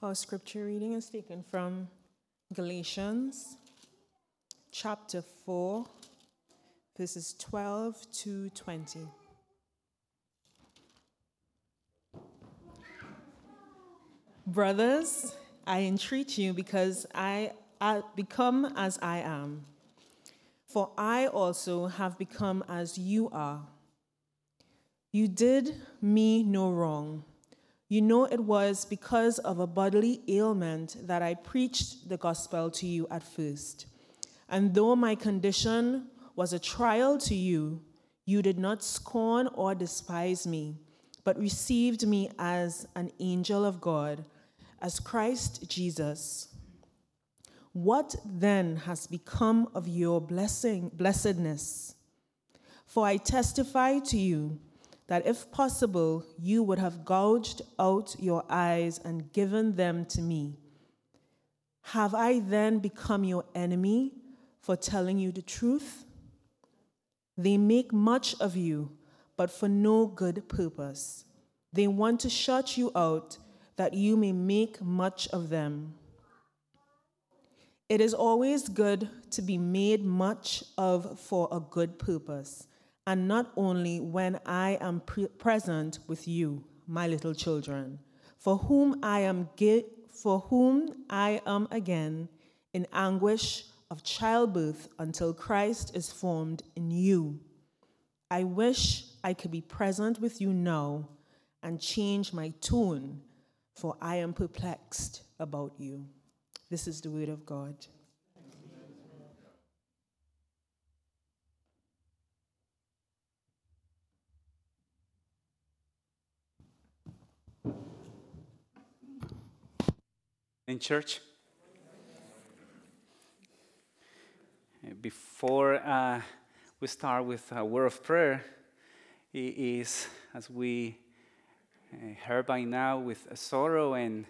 Our scripture reading is taken from Galatians chapter 4, verses 12 to 20. Brothers, I entreat you because I become as I am, for I also have become as you are. You did me no wrong. You know it was because of a bodily ailment that I preached the gospel to you at first. And though my condition was a trial to you, you did not scorn or despise me, but received me as an angel of God, as Christ Jesus. What then has become of your blessedness? For I testify to you that if possible, you would have gouged out your eyes and given them to me. Have I then become your enemy for telling you the truth? They make much of you, but for no good purpose. They want to shut you out, that you may make much of them. It is always good to be made much of for a good purpose, and not only when I am present with you, my little children, for whom I am again in anguish of childbirth until Christ is formed in you. I wish I could be present with you now and change my tone, for I am perplexed about you. This is the word of God. In church, before we start with a word of prayer, it is, as we heard by now, with sorrow and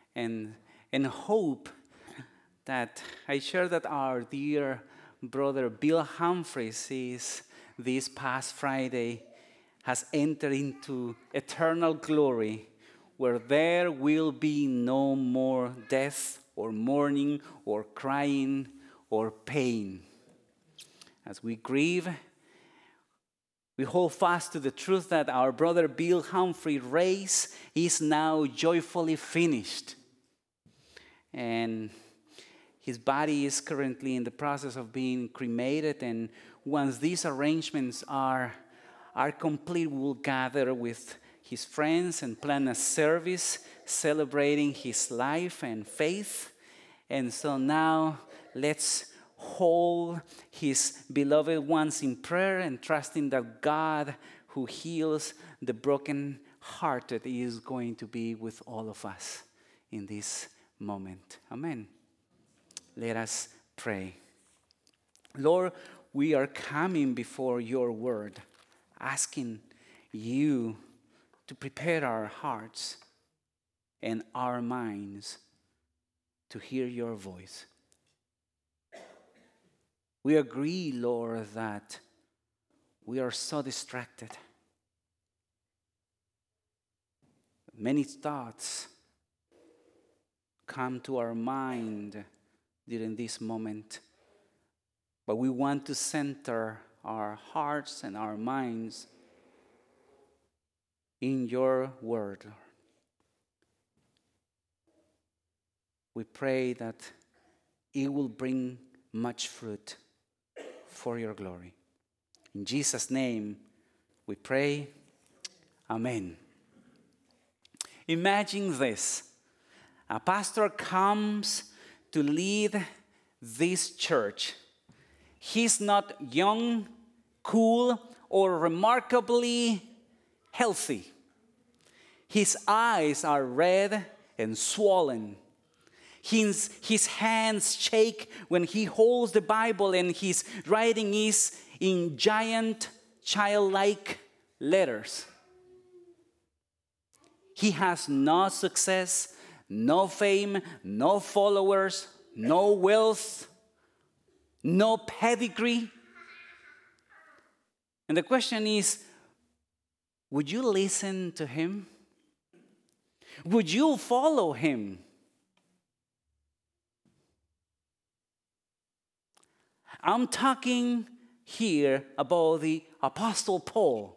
hope that I share that our dear brother Bill Humphreys is this past Friday has entered into eternal glory, where there will be no more death or mourning or crying or pain. As we grieve, we hold fast to the truth that our brother Bill Humphrey's race is now joyfully finished. And his body is currently in the process of being cremated, and once these arrangements are complete, we'll gather with his friends and plan a service celebrating his life and faith. And so now let's hold his beloved ones in prayer and trusting that God, who heals the broken-hearted, is going to be with all of us in this moment. Amen. Let us pray. Lord, we are coming before your word, asking you to prepare our hearts and our minds to hear your voice. We agree, Lord, that we are so distracted. Many thoughts come to our mind during this moment, but we want to center our hearts and our minds in your word. We pray that it will bring much fruit for your glory. In Jesus' name we pray. Amen. Imagine this. A pastor comes to lead this church. He's not young, cool, or remarkably healthy. His eyes are red and swollen. His hands shake when he holds the Bible, and his writing is in giant, childlike letters. He has no success, no fame, no followers, no wealth, no pedigree. And the question is, would you listen to him? Would you follow him? I'm talking here about the Apostle Paul.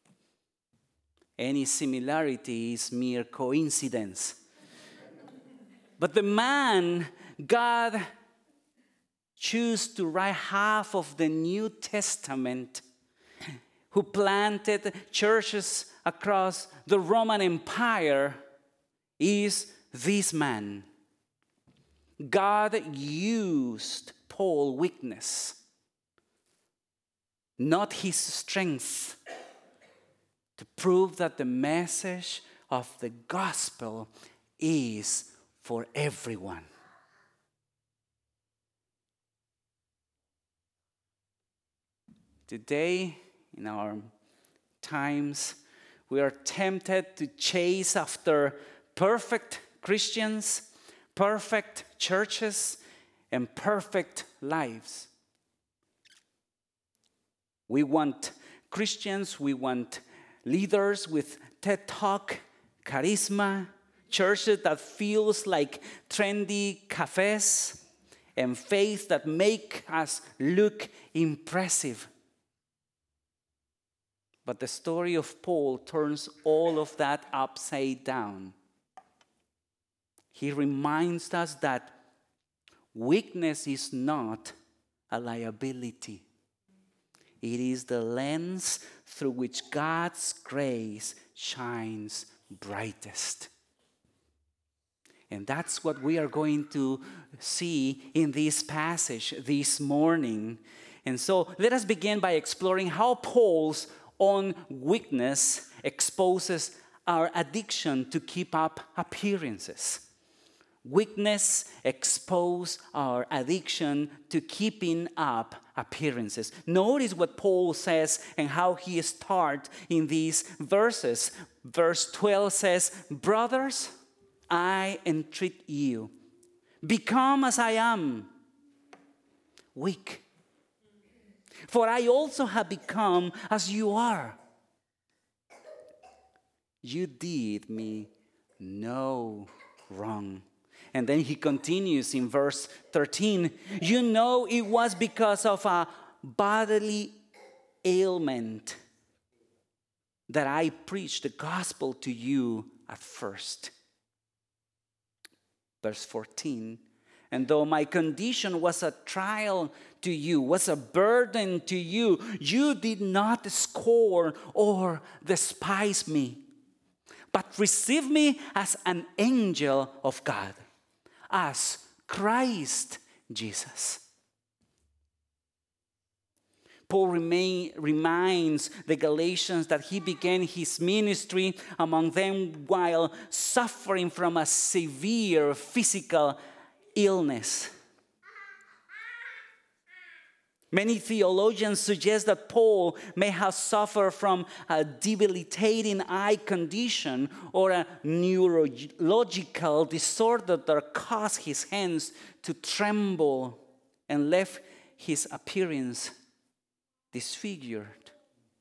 Any similarity is mere coincidence. But the man God chose to write half of the New Testament, who planted churches across the Roman Empire, is this man. God used Paul's weakness, not his strength, to prove that the message of the gospel is for everyone. Today, in our times, we are tempted to chase after perfect Christians, perfect churches, and perfect lives. We want Christians, we want leaders with TED Talk, charisma, churches that feels like trendy cafes, and faith that make us look impressive. But the story of Paul turns all of that upside down. He reminds us that weakness is not a liability. It is the lens through which God's grace shines brightest. And that's what we are going to see in this passage this morning. And so let us begin by exploring how Paul's own weakness exposes our addiction to keep up appearances. Weakness exposes our addiction to keeping up appearances. Notice what Paul says and how he starts in these verses. Verse 12 says, "Brothers, I entreat you, become as I am, weak. For I also have become as you are. You did me no wrong." And then he continues in verse 13. "You know it was because of a bodily ailment that I preached the gospel to you at first." Verse 14. "And though my condition was a trial to you, was a burden to you, you did not scorn or despise me, but received me as an angel of God, as Christ Jesus." Paul reminds the Galatians that he began his ministry among them while suffering from a severe physical illness. Many theologians suggest that Paul may have suffered from a debilitating eye condition or a neurological disorder that caused his hands to tremble and left his appearance disfigured.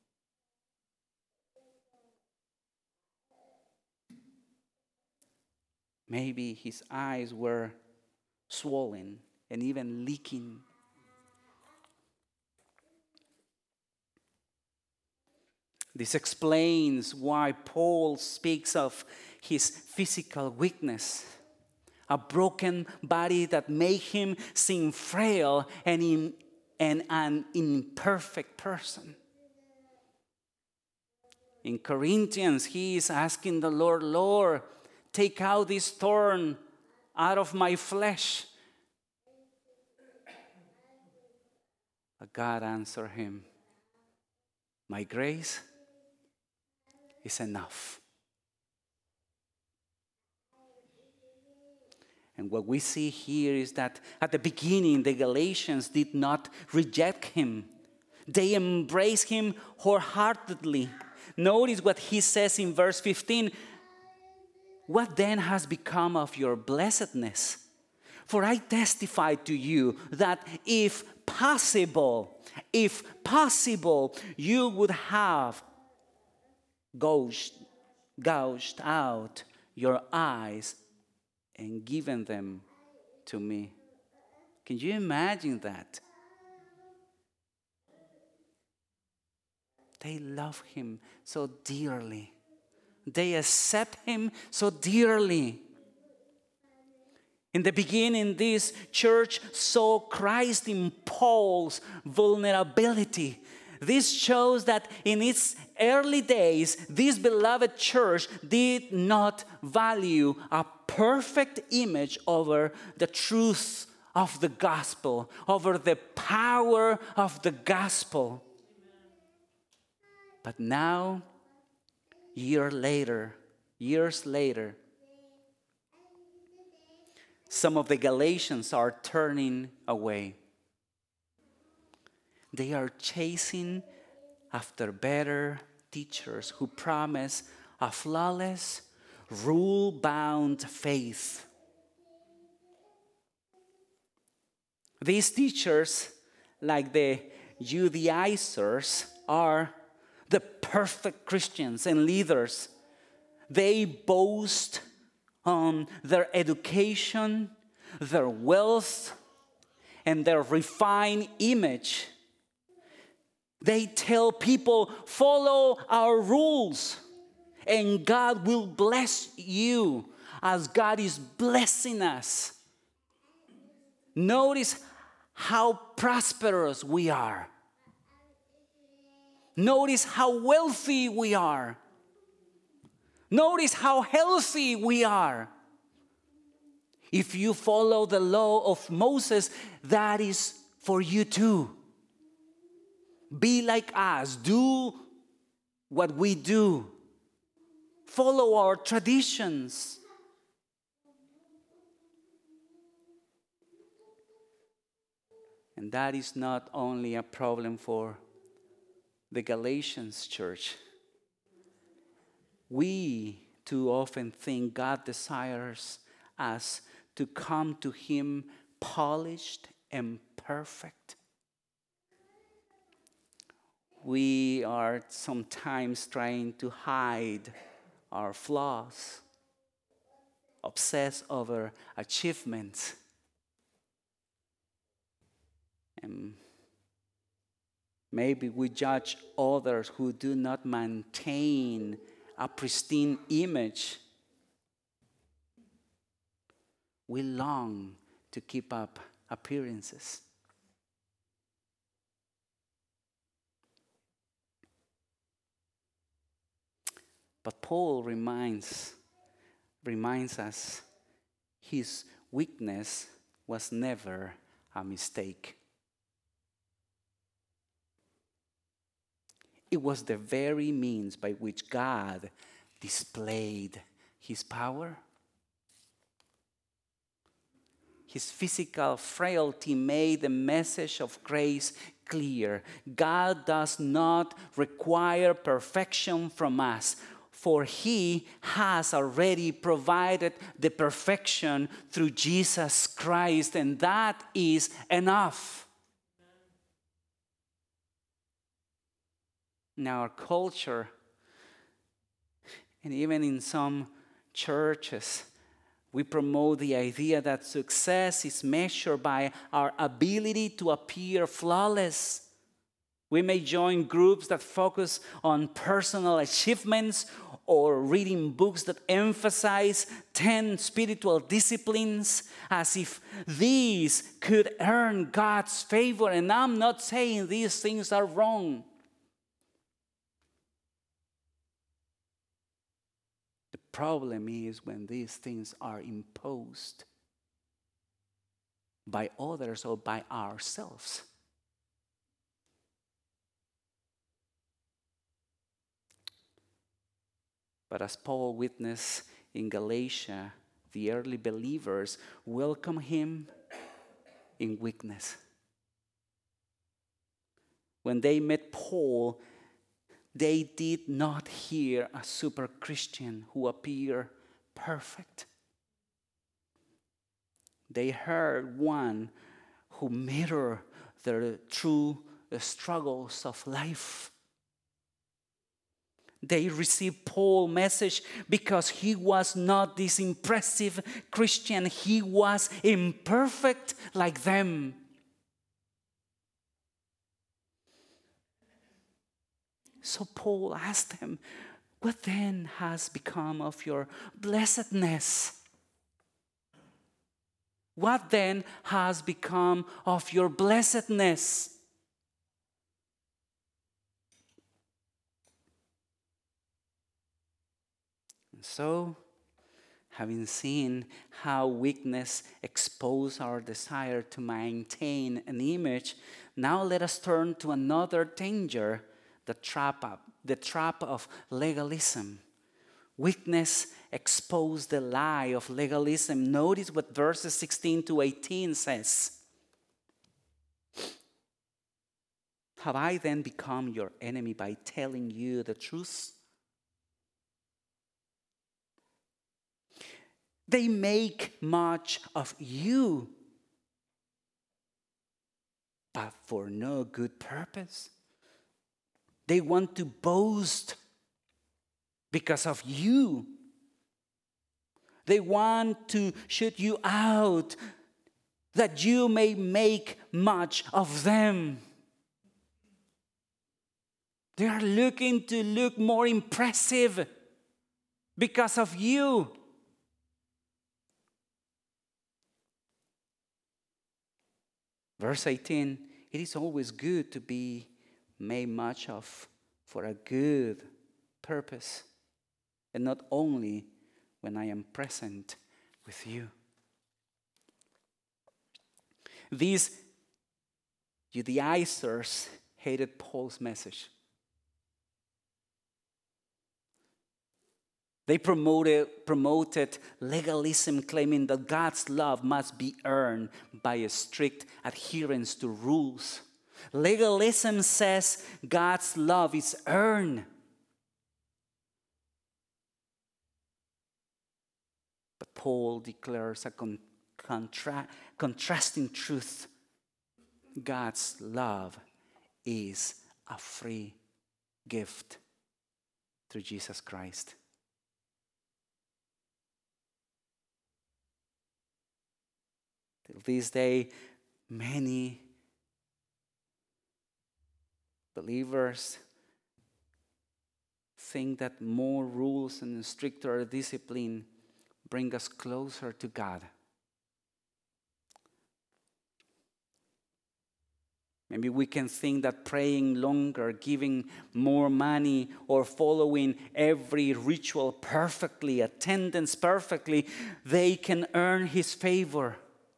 Maybe his eyes were swollen and even leaking. This explains why Paul speaks of his physical weakness, a broken body that made him seem frail and an imperfect person. In Corinthians, he is asking the Lord, "Lord, take out this thorn out of my flesh." But God answered him, "My grace is enough." And what we see here is that at the beginning, the Galatians did not reject him. They embraced him wholeheartedly. Notice what he says in verse 15. "What then has become of your blessedness? For I testify to you that if possible, you would have gouged out your eyes and given them to me." Can you imagine that? They love him so dearly. They accept him so dearly. In the beginning, this church saw Christ in Paul's vulnerability. This shows that in its early days, this beloved church did not value a perfect image over the truth of the gospel, over the power of the gospel. But now, years later, some of the Galatians are turning away. They are chasing after better teachers who promise a flawless, rule-bound faith. These teachers, like the Judaizers, are the perfect Christians and leaders. They boast on their education, their wealth, and their refined image. They tell people, follow our rules, and God will bless you as God is blessing us. Notice how prosperous we are. Notice how wealthy we are. Notice how healthy we are. If you follow the law of Moses, that is for you too. Be like us. Do what we do. Follow our traditions. And that is not only a problem for the Galatians church. We too often think God desires us to come to Him polished and perfect. We are sometimes trying to hide our flaws, obsess over achievements, and maybe we judge others who do not maintain a pristine image. We long to keep up appearances. But Paul reminds us his weakness was never a mistake. It was the very means by which God displayed His power. His physical frailty made the message of grace clear. God does not require perfection from us, for He has already provided the perfection through Jesus Christ, and that is enough. In our culture, and even in some churches, we promote the idea that success is measured by our ability to appear flawless. We may join groups that focus on personal achievements or reading books that emphasize 10 spiritual disciplines as if these could earn God's favor. And I'm not saying these things are wrong. The problem is when these things are imposed by others or by ourselves. But as Paul witnessed in Galatia, the early believers welcomed him in weakness. When they met Paul, they did not hear a super Christian who appeared perfect. They heard one who mirrored their true struggles of life. They received Paul's message because he was not this impressive Christian. He was imperfect like them. So Paul asked them, what then has become of your blessedness? What then has become of your blessedness? And so, having seen how weakness exposes our desire to maintain an image, now let us turn to another danger, the trap of legalism. Weakness exposed the lie of legalism. Notice what verses 16 to 18 says. Have I then become your enemy by telling you the truth? They make much of you, but for no good purpose. They want to boast because of you. They want to shoot you out that you may make much of them. They are looking to look more impressive because of you. Verse 18, it is always good to be made much of for a good purpose, and not only when I am present with you. These Judaizers hated Paul's message. They promoted legalism, claiming that God's love must be earned by a strict adherence to rules. Legalism says God's love is earned. But Paul declares a contrasting truth. God's love is a free gift through Jesus Christ. Till this day, many believers think that more rules and stricter discipline bring us closer to God. Maybe we can think that praying longer, giving more money, or following every ritual perfectly, attendance perfectly, they can earn His favor.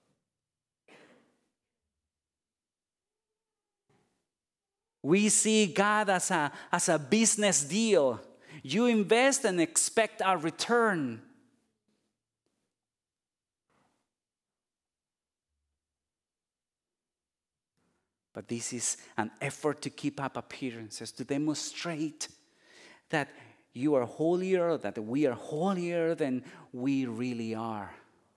We see God as a business deal. You invest and expect a return. But this is an effort to keep up appearances, to demonstrate that you are holier, that we are holier than we really are.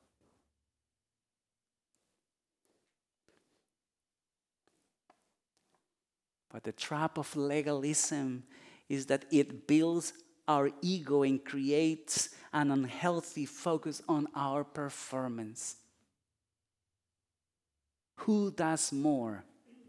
But the trap of legalism is that it builds our ego and creates an unhealthy focus on our performance. Who does more?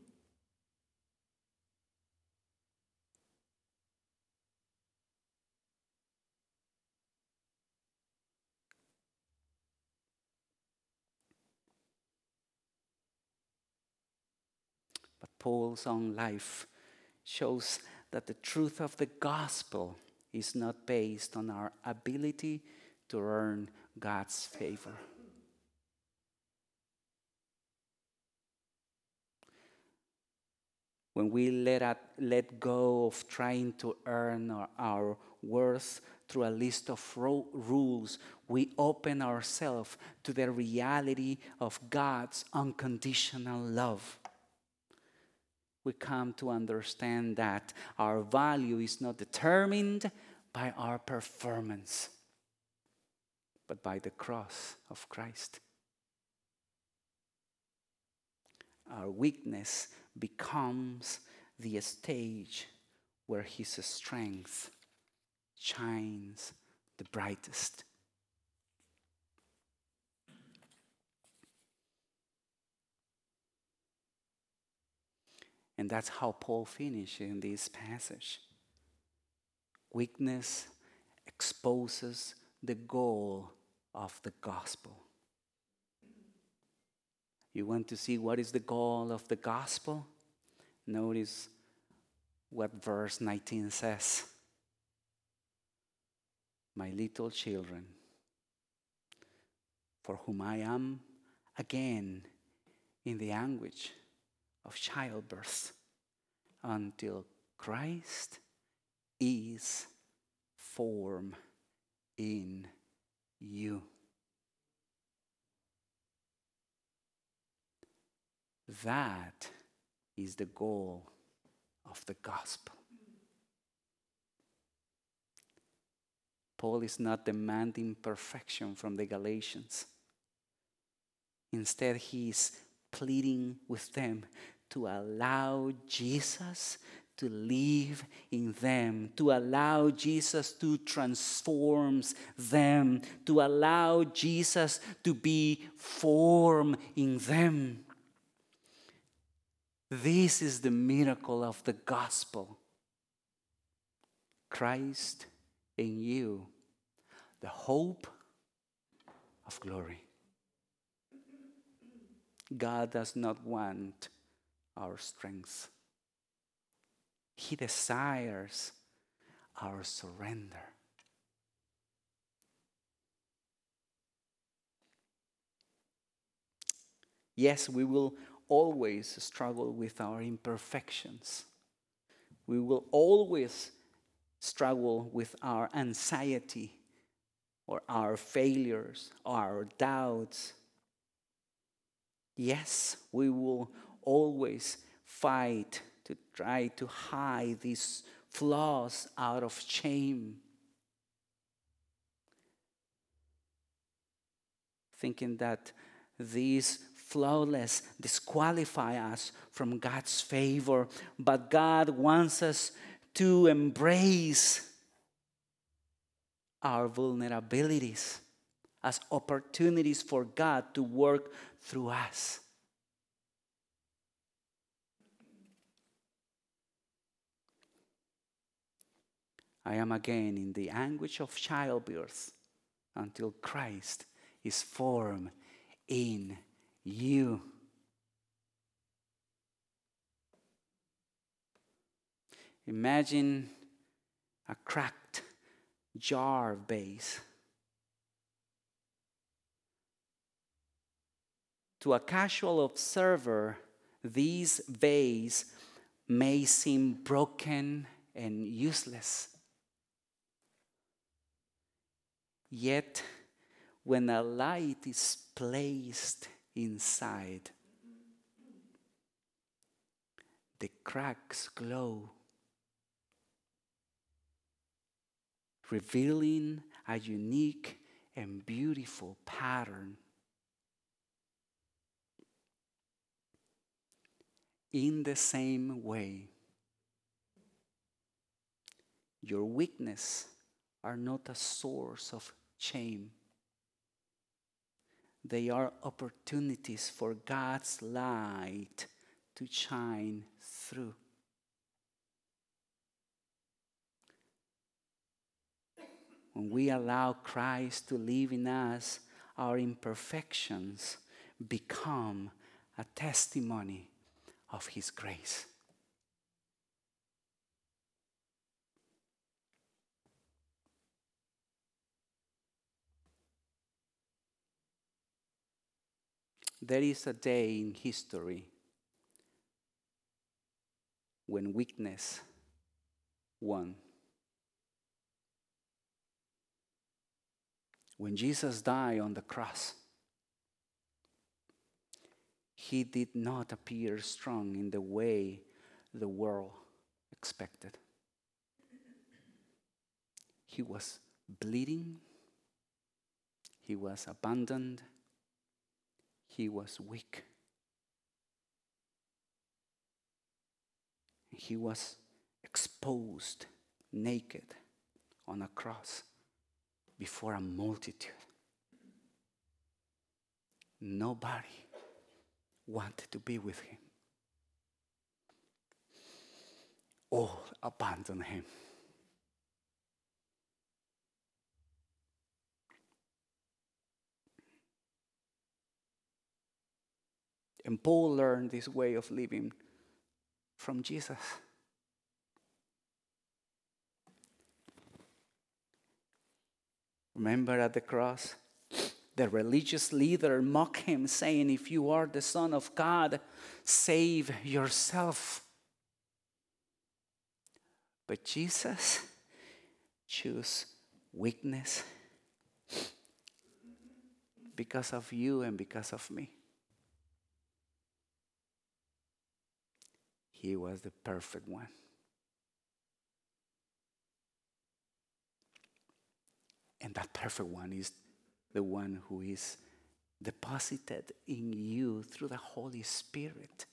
But Paul's own life shows that the truth of the gospel is not based on our ability to earn God's favor. When we let go of trying to earn our worth through a list of rules, we open ourselves to the reality of God's unconditional love. We come to understand that our value is not determined by our performance, but by the cross of Christ. Our weakness becomes the stage where His strength shines the brightest. And that's how Paul finished in this passage. Weakness exposes the goal of the gospel. You want to see what is the goal of the gospel? Notice what verse 19 says. My little children, for whom I am again in the anguish of childbirth, until Christ is formed in you. That is the goal of the gospel. Paul is not demanding perfection from the Galatians. Instead, he is pleading with them to allow Jesus to live in them, to allow Jesus to transform them, to allow Jesus to be formed in them. This is the miracle of the gospel. Christ in you, the hope of glory. God does not want our strength. He desires our surrender. Yes, we will always struggle with our imperfections. We will always struggle with our anxiety or our failures, our doubts. Yes, we will always fight to try to hide these flaws out of shame. Thinking that these flawless disqualify us from God's favor, but God wants us to embrace our vulnerabilities as opportunities for God to work through us. I am again in the anguish of childbirth until Christ is formed in you. Imagine a cracked jar vase. To a casual observer, these vase may seem broken and useless. Yet, when a light is placed inside, the cracks glow, revealing a unique and beautiful pattern. In the same way, your weaknesses are not a source of shame. They are opportunities for God's light to shine through. When we allow Christ to live in us, our imperfections become a testimony of His grace. There is a day in history when weakness won. When Jesus died on the cross, He did not appear strong in the way the world expected. He was bleeding. He was abandoned. He was weak. He was exposed, naked, on a cross before a multitude. Nobody wanted to be with Him. All abandoned Him. And Paul learned this way of living from Jesus. Remember at the cross, the religious leader mocked him, saying, "If you are the Son of God, save yourself." But Jesus chose weakness because of you and because of me. He was the perfect one. And that perfect one is the one who is deposited in you through the Holy Spirit.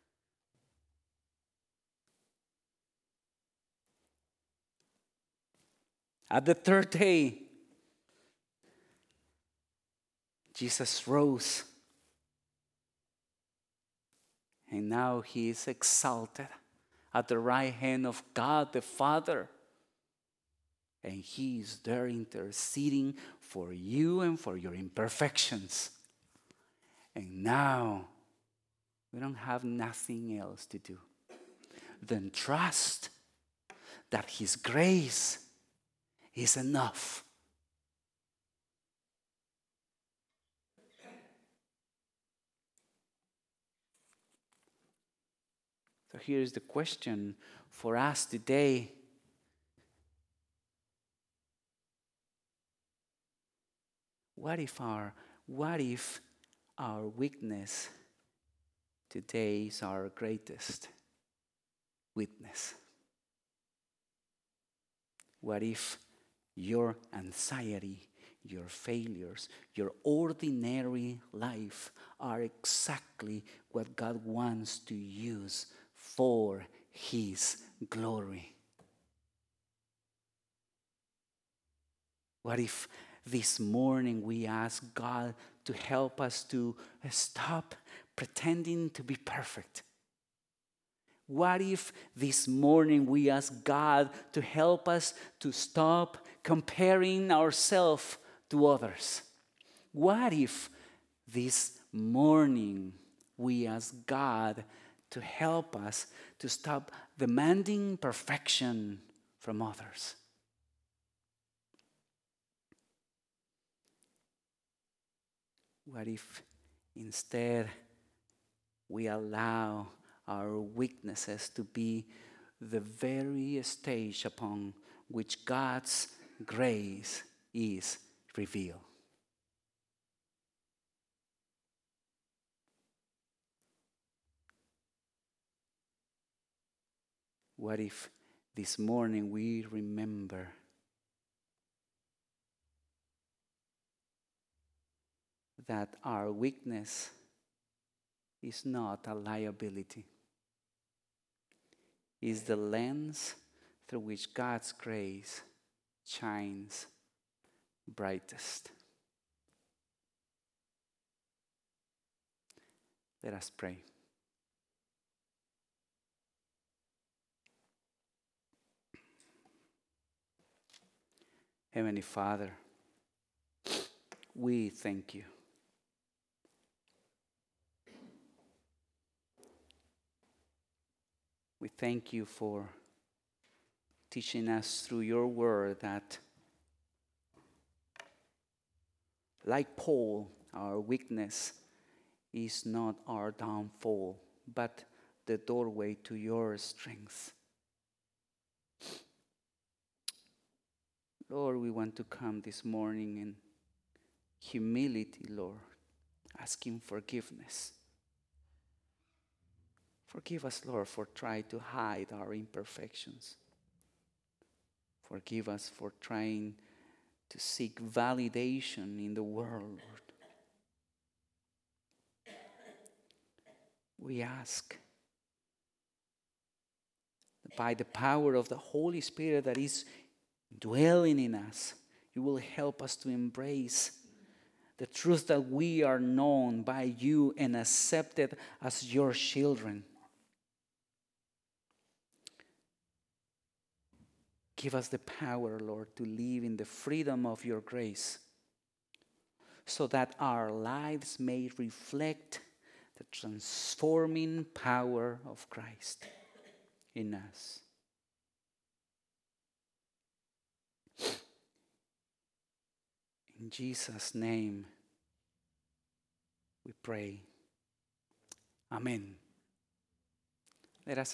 At the third day, Jesus rose. And now he is exalted at the right hand of God the Father. And he is there interceding for you and for your imperfections. And now we don't have nothing else to do than trust that his grace is enough. So here's the question for us today. What if our weakness today is our greatest witness? What if your anxiety, your failures, your ordinary life are exactly what God wants to use for his glory? What if this morning we ask God to help us to stop pretending to be perfect? What if this morning we ask God to help us to stop comparing ourselves to others? What if this morning we ask God to help us to stop demanding perfection from others? What if instead we allow our weaknesses to be the very stage upon which God's grace is revealed? What if this morning we remember that our weakness is not a liability? Is the lens through which God's grace shines brightest. Let us pray. Heavenly Father, we thank you. We thank you for teaching us through your word that, like Paul, our weakness is not our downfall, but the doorway to your strength. Lord, we want to come this morning in humility, Lord, asking forgiveness. Forgive us, Lord, for trying to hide our imperfections. Forgive us for trying to seek validation in the world, Lord. We ask that by the power of the Holy Spirit that is dwelling in us, you will help us to embrace the truth that we are known by you and accepted as your children. Give us the power, Lord, to live in the freedom of your grace, so that our lives may reflect the transforming power of Christ in us. In Jesus' name we pray. Amen. Let us